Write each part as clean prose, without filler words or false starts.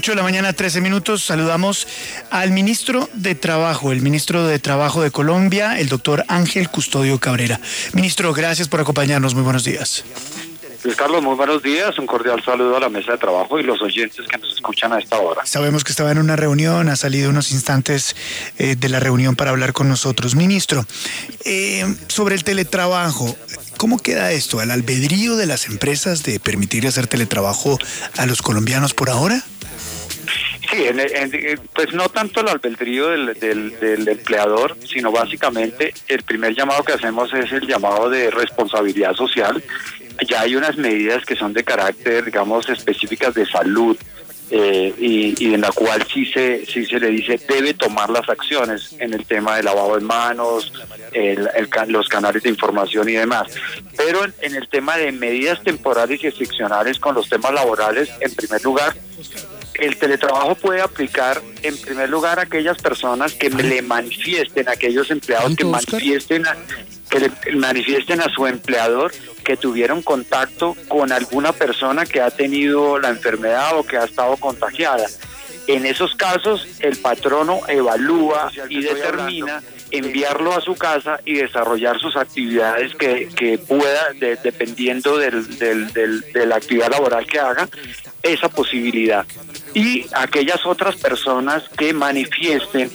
8 de la mañana, 13 minutos. Saludamos al ministro de Trabajo, el ministro de Trabajo de Colombia, el doctor Ángel Custodio Cabrera. Ministro, gracias por acompañarnos. Muy buenos días. Luis Carlos, muy buenos días. Un cordial saludo a la mesa de trabajo y los oyentes que nos escuchan a esta hora. Sabemos que estaba en una reunión, ha salido unos instantes de la reunión para hablar con nosotros. Ministro, sobre el teletrabajo, ¿cómo queda esto? ¿Al albedrío de las empresas de permitir hacer teletrabajo a los colombianos por ahora? Sí, pues no tanto el albedrío del empleador, sino básicamente el primer llamado que hacemos es el llamado de responsabilidad social. Ya hay unas medidas que son de carácter, digamos, específicas de salud, y en la cual sí se le dice debe tomar las acciones en el tema de lavado de manos, los canales de información y demás. Pero en el tema de medidas temporales y excepcionales con los temas laborales, en primer lugar, el teletrabajo puede aplicar en primer lugar a aquellas personas que le manifiesten, a aquellos empleados que le manifiesten a su empleador que tuvieron contacto con alguna persona que ha tenido la enfermedad o que ha estado contagiada. En esos casos, el patrono evalúa y determina enviarlo a su casa y desarrollar sus actividades que pueda, dependiendo de la actividad laboral que haga, esa posibilidad. Y aquellas otras personas que manifiesten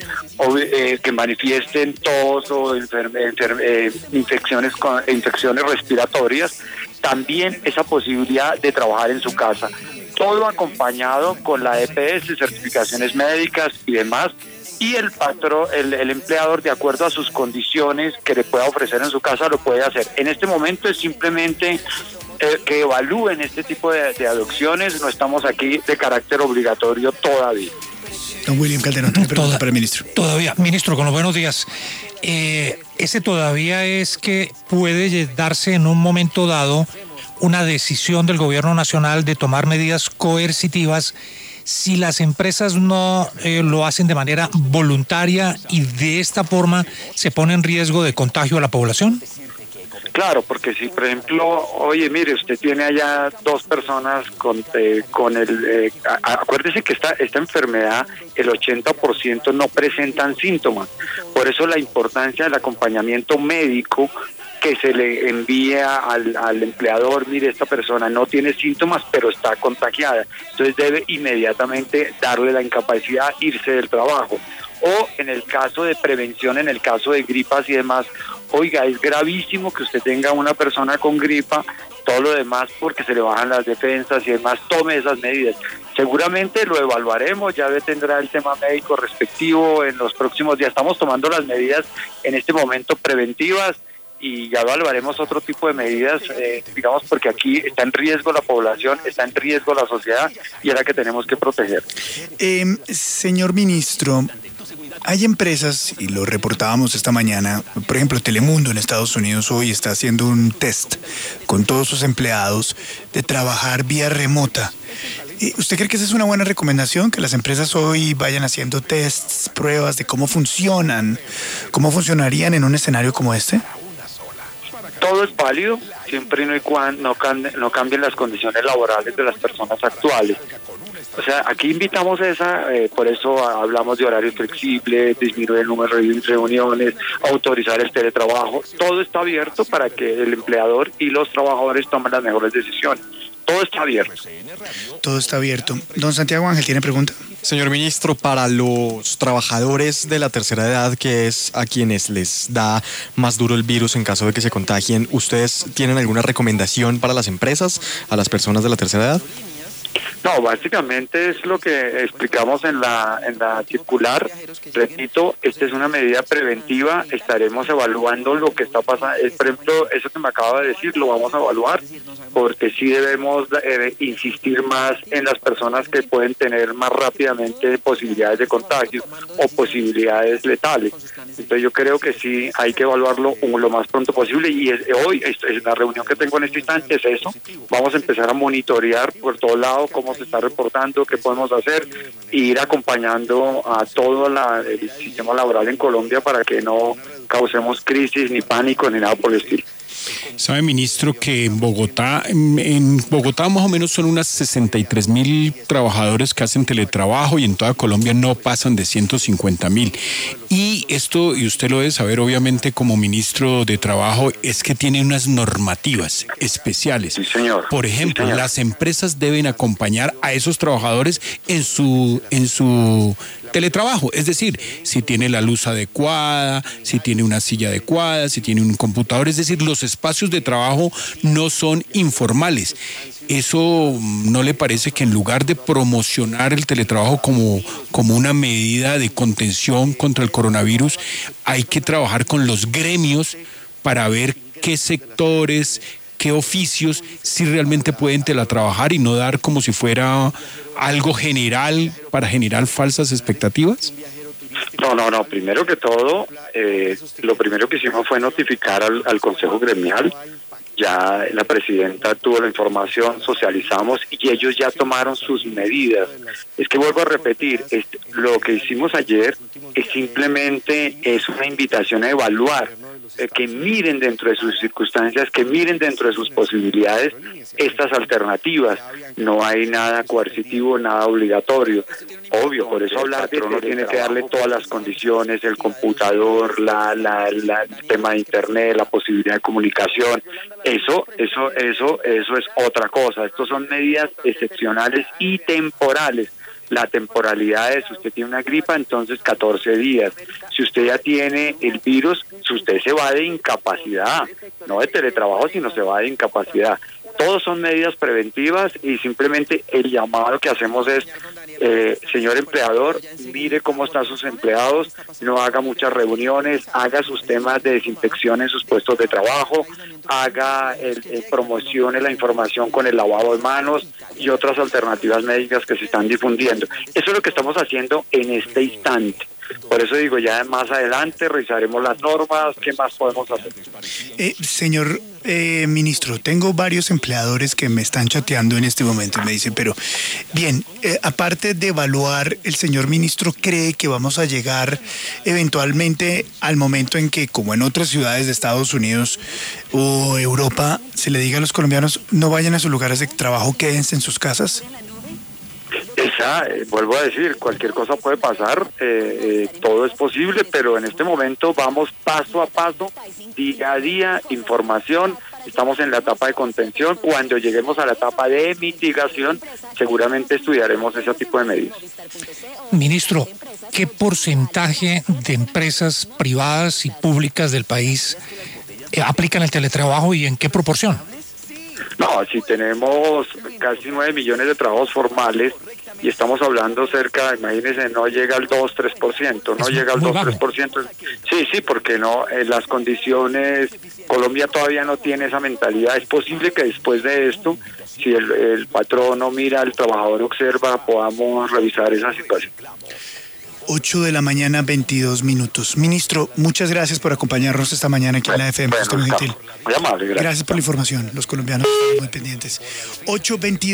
tos o infecciones respiratorias, también esa posibilidad de trabajar en su casa. Todo acompañado con la EPS, certificaciones médicas y demás, y el empleador, de acuerdo a sus condiciones que le pueda ofrecer en su casa, lo puede hacer. En este momento es simplemente que evalúen este tipo de adopciones. No estamos aquí de carácter obligatorio todavía. Don William Calderón, tiene pregunta para el ministro. Todavía, ministro, con los buenos días. Ese todavía es que puede darse en un momento dado una decisión del gobierno nacional de tomar medidas coercitivas si las empresas no lo hacen de manera voluntaria y de esta forma se pone en riesgo de contagio a la población. Claro, porque si, por ejemplo, oye, mire, usted tiene allá dos personas acuérdese que esta enfermedad, el 80% no presentan síntomas. Por eso la importancia del acompañamiento médico que se le envía al empleador. Mire, esta persona no tiene síntomas, pero está contagiada. Entonces debe inmediatamente darle la incapacidad, irse del trabajo. O en el caso de prevención, en el caso de gripas y demás, oiga, es gravísimo que usted tenga una persona con gripa, todo lo demás porque se le bajan las defensas y demás, tome esas medidas. Seguramente lo evaluaremos, ya tendrá el tema médico respectivo en los próximos días. Estamos tomando las medidas en este momento preventivas y ya evaluaremos otro tipo de medidas, digamos, porque aquí está en riesgo la población, está en riesgo la sociedad y es la que tenemos que proteger. Señor ministro, hay empresas, y lo reportábamos esta mañana, por ejemplo, Telemundo en Estados Unidos hoy está haciendo un test con todos sus empleados de trabajar vía remota. ¿Usted cree que esa es una buena recomendación, que las empresas hoy vayan haciendo tests, pruebas de cómo funcionan, cómo funcionarían en un escenario como este? Todo es válido, siempre y cuando no cambien las condiciones laborales de las personas actuales. O sea, aquí invitamos por eso hablamos de horarios flexibles, disminuir el número de reuniones, autorizar el teletrabajo. Todo está abierto para que el empleador y los trabajadores tomen las mejores decisiones. Todo está abierto. Todo está abierto. Don Santiago Ángel, ¿tiene pregunta? Señor ministro, para los trabajadores de la tercera edad, que es a quienes les da más duro el virus en caso de que se contagien, ¿ustedes tienen alguna recomendación para las empresas, a las personas de la tercera edad? No, básicamente es lo que explicamos en la circular. Repito, esta es una medida preventiva, estaremos evaluando lo que está pasando. Por ejemplo, eso que me acaba de decir, lo vamos a evaluar, porque sí debemos insistir más en las personas que pueden tener más rápidamente posibilidades de contagio o posibilidades letales. Entonces yo creo que sí hay que evaluarlo lo más pronto posible y hoy es la reunión que tengo en este instante, es eso. Vamos a empezar a monitorear por todos lados cómo se está reportando, qué podemos hacer, e ir acompañando a todo el sistema laboral en Colombia para que no causemos crisis, ni pánico, ni nada por el estilo. Sabe, ministro, que en Bogotá más o menos son unas 63.000 trabajadores que hacen teletrabajo y en toda Colombia no pasan de 150.000. Y esto, y usted lo debe saber obviamente como ministro de Trabajo, es que tiene unas normativas especiales. Sí, señor. Por ejemplo, Sí, señor. las empresas deben acompañar a esos trabajadores en su teletrabajo, es decir, si tiene la luz adecuada, si tiene una silla adecuada, si tiene un computador, es decir, los espacios de trabajo no son informales. ¿Eso no le parece que en lugar de promocionar el teletrabajo como una medida de contención contra el coronavirus, hay que trabajar con los gremios para ver qué sectores, qué oficios sí realmente pueden teletrabajar y no dar como si fuera algo general para generar falsas expectativas? No. Primero que todo, lo primero que hicimos fue notificar al Consejo Gremial. Ya la presidenta tuvo la información, socializamos y ellos ya tomaron sus medidas. Es que vuelvo a repetir, lo que hicimos ayer es simplemente una invitación a evaluar, que miren dentro de sus circunstancias, que miren dentro de sus posibilidades estas alternativas. No hay nada coercitivo, nada obligatorio. Obvio, por eso hablar de uno tiene que darle todas las condiciones, el computador, el tema de internet, la posibilidad de comunicación. Eso es otra cosa. Estos son medidas excepcionales y temporales. La temporalidad es, si usted tiene una gripa, entonces 14 días. Si usted ya tiene el virus, usted se va de incapacidad, no de teletrabajo, sino se va de incapacidad. Todos son medidas preventivas y simplemente el llamado que hacemos es, señor empleador, mire cómo están sus empleados, no haga muchas reuniones, haga sus temas de desinfección en sus puestos de trabajo, promocione la información con el lavado de manos y otras alternativas médicas que se están difundiendo. Eso es lo que estamos haciendo en este instante. Por eso digo, ya más adelante revisaremos las normas, ¿qué más podemos hacer? Señor ministro, tengo varios empleadores que me están chateando en este momento y me dicen, pero bien, aparte de evaluar, ¿el señor ministro cree que vamos a llegar eventualmente al momento en que, como en otras ciudades de Estados Unidos o Europa, se le diga a los colombianos, no vayan a sus lugares de trabajo, quédense en sus casas? Vuelvo a decir, cualquier cosa puede pasar, todo es posible, pero en este momento vamos paso a paso, día a día, información, estamos en la etapa de contención, cuando lleguemos a la etapa de mitigación, seguramente estudiaremos ese tipo de medidas. Ministro, ¿qué porcentaje de empresas privadas y públicas del país aplican el teletrabajo y en qué proporción? No, si tenemos casi 9 millones de trabajos formales y estamos hablando cerca, imagínense, no llega al 2-3%, no llega al 2-3%. Sí, porque no, las condiciones, Colombia todavía no tiene esa mentalidad. Es posible que después de esto, si el patrón no mira, el trabajador observa, podamos revisar esa situación. 8 de la mañana, 22 minutos. Ministro, muchas gracias por acompañarnos esta mañana aquí en la FM. Bueno, Usted muy gentil. muy amable, gracias. Gracias por la información. Los colombianos están muy pendientes. 8:22.